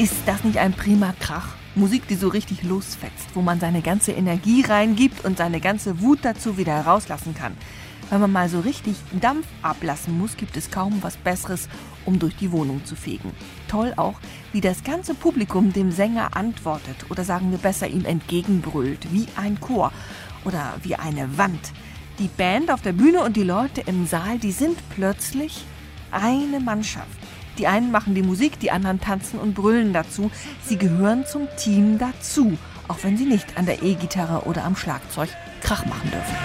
Ist das nicht ein prima Krach? Musik, die so richtig losfetzt, wo man seine ganze Energie reingibt und seine ganze Wut dazu wieder herauslassen kann. Wenn man mal so richtig Dampf ablassen muss, gibt es kaum was Besseres, um durch die Wohnung zu fegen. Toll auch, wie das ganze Publikum dem Sänger antwortet oder sagen wir besser ihm entgegenbrüllt, wie ein Chor oder wie eine Wand. Die Band auf der Bühne und die Leute im Saal, die sind plötzlich eine Mannschaft. Die einen machen die Musik, die anderen tanzen und brüllen dazu. Sie gehören zum Team dazu, auch wenn sie nicht an der E-Gitarre oder am Schlagzeug Krach machen dürfen.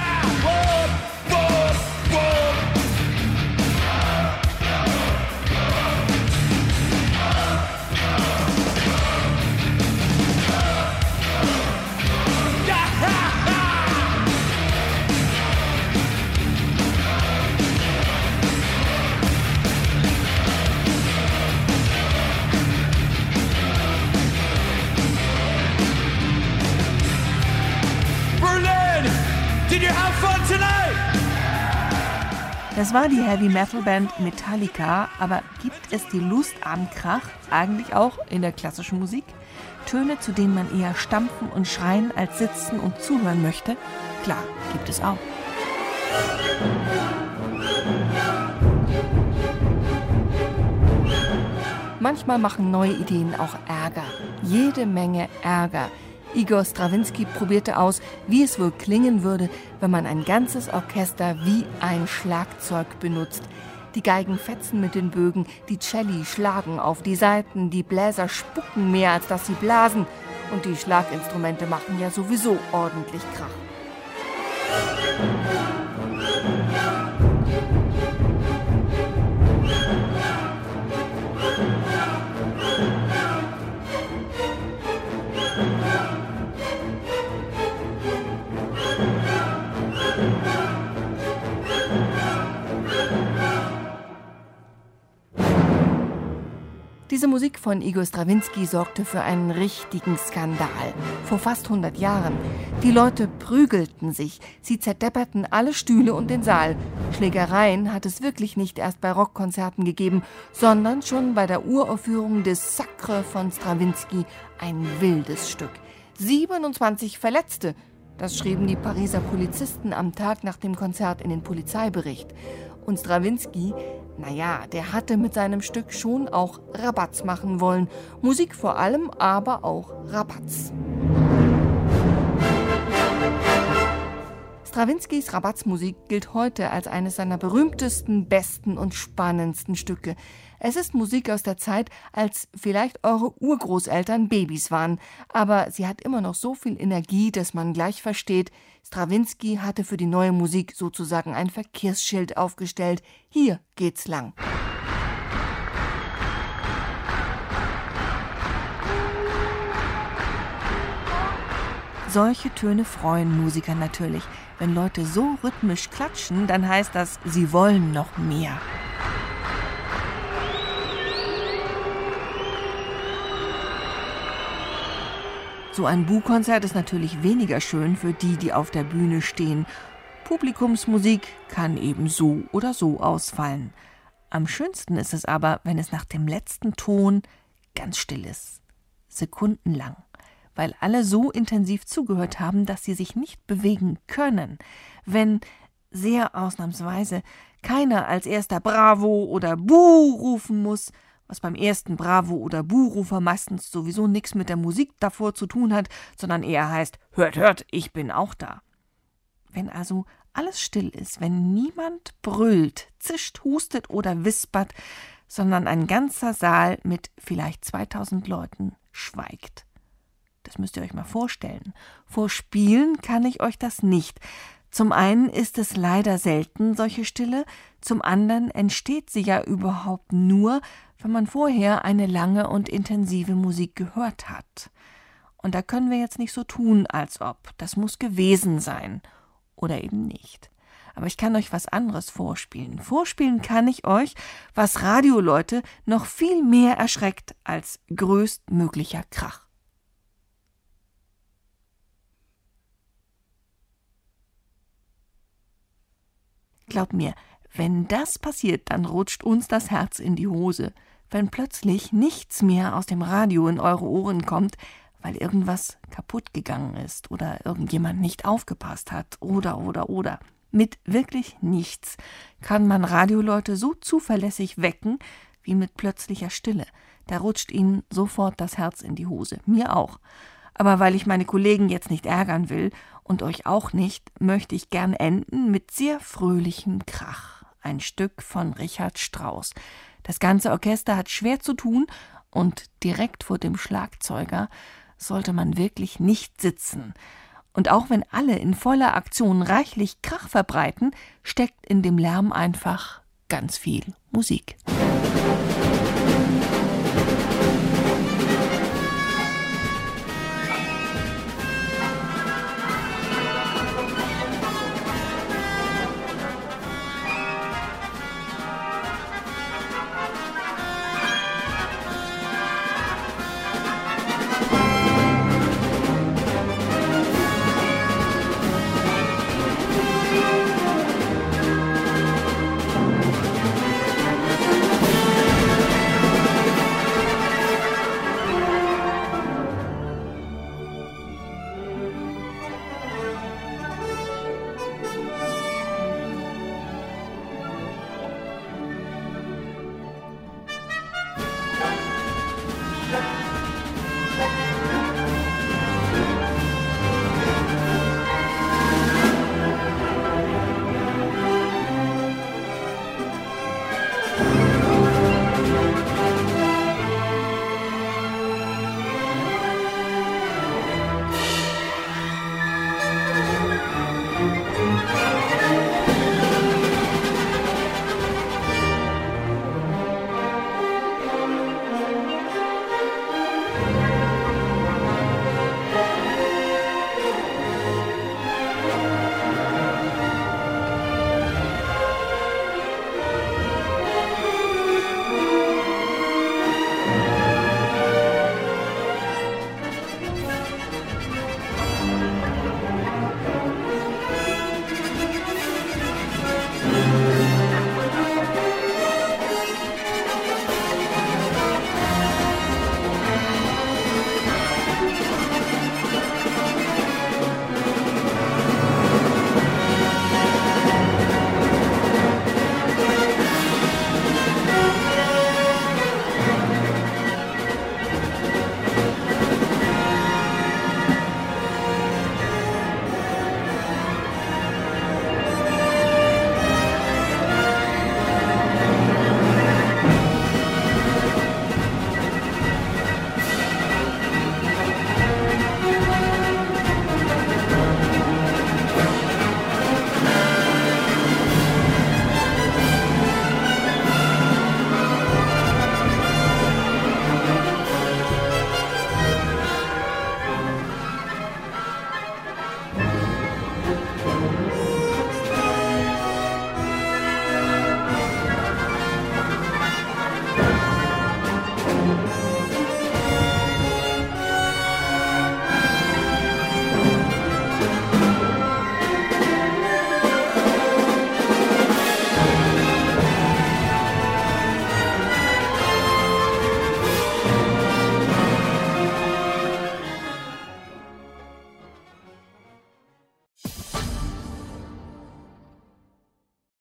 Did you have fun tonight? Das war die Heavy-Metal-Band Metallica, aber gibt es die Lust am Krach eigentlich auch in der klassischen Musik? Töne, zu denen man eher stampfen und schreien als sitzen und zuhören möchte? Klar, gibt es auch. Manchmal machen neue Ideen auch Ärger. Jede Menge Ärger. Igor Strawinsky probierte aus, wie es wohl klingen würde, wenn man ein ganzes Orchester wie ein Schlagzeug benutzt. Die Geigen fetzen mit den Bögen, die Celli schlagen auf die Saiten, die Bläser spucken mehr, als dass sie blasen. Und die Schlaginstrumente machen ja sowieso ordentlich Krach. Diese Musik von Igor Strawinsky sorgte für einen richtigen Skandal. Vor fast 100 Jahren. Die Leute prügelten sich. Sie zerdepperten alle Stühle und den Saal. Schlägereien hat es wirklich nicht erst bei Rockkonzerten gegeben, sondern schon bei der Uraufführung des Sacre von Strawinsky. Ein wildes Stück. 27 Verletzte. Das schrieben die Pariser Polizisten am Tag nach dem Konzert in den Polizeibericht. Und Strawinsky, naja, der hatte mit seinem Stück schon auch Rabatz machen wollen. Musik vor allem, aber auch Rabatz. Strawinskys Rabatzmusik gilt heute als eines seiner berühmtesten, besten und spannendsten Stücke. Es ist Musik aus der Zeit, als vielleicht eure Urgroßeltern Babys waren. Aber sie hat immer noch so viel Energie, dass man gleich versteht, Strawinsky hatte für die neue Musik sozusagen ein Verkehrsschild aufgestellt. Hier geht's lang. Solche Töne freuen Musiker natürlich. Wenn Leute so rhythmisch klatschen, dann heißt das, sie wollen noch mehr. So ein Bu-Konzert ist natürlich weniger schön für die, die auf der Bühne stehen. Publikumsmusik kann eben so oder so ausfallen. Am schönsten ist es aber, wenn es nach dem letzten Ton ganz still ist. Sekundenlang. Weil alle so intensiv zugehört haben, dass sie sich nicht bewegen können. Wenn, sehr ausnahmsweise, keiner als erster Bravo oder Buh rufen muss, was beim ersten Bravo- oder Buhrufer meistens sowieso nichts mit der Musik davor zu tun hat, sondern eher heißt, hört, hört, ich bin auch da. Wenn also alles still ist, wenn niemand brüllt, zischt, hustet oder wispert, sondern ein ganzer Saal mit vielleicht 2000 Leuten schweigt. Das müsst ihr euch mal vorstellen. Vorspielen kann ich euch das nicht. Zum einen ist es leider selten, solche Stille, zum anderen entsteht sie ja überhaupt nur, wenn man vorher eine lange und intensive Musik gehört hat. Und da können wir jetzt nicht so tun, als ob. Das muss gewesen sein. Oder eben nicht. Aber ich kann euch was anderes vorspielen. Vorspielen kann ich euch, was Radioleute noch viel mehr erschreckt als größtmöglicher Krach. Glaub mir, wenn das passiert, dann rutscht uns das Herz in die Hose. wenn plötzlich nichts mehr aus dem Radio in eure Ohren kommt, weil irgendwas kaputt gegangen ist oder irgendjemand nicht aufgepasst hat oder. Mit wirklich nichts kann man Radioleute so zuverlässig wecken wie mit plötzlicher Stille. Da rutscht ihnen sofort das Herz in die Hose. Mir auch. Aber weil ich meine Kollegen jetzt nicht ärgern will und euch auch nicht, möchte ich gern enden mit sehr fröhlichem Krach. Ein Stück von Richard Strauss. Das ganze Orchester hat schwer zu tun und direkt vor dem Schlagzeuger sollte man wirklich nicht sitzen. Und auch wenn alle in voller Aktion reichlich Krach verbreiten, steckt in dem Lärm einfach ganz viel Musik.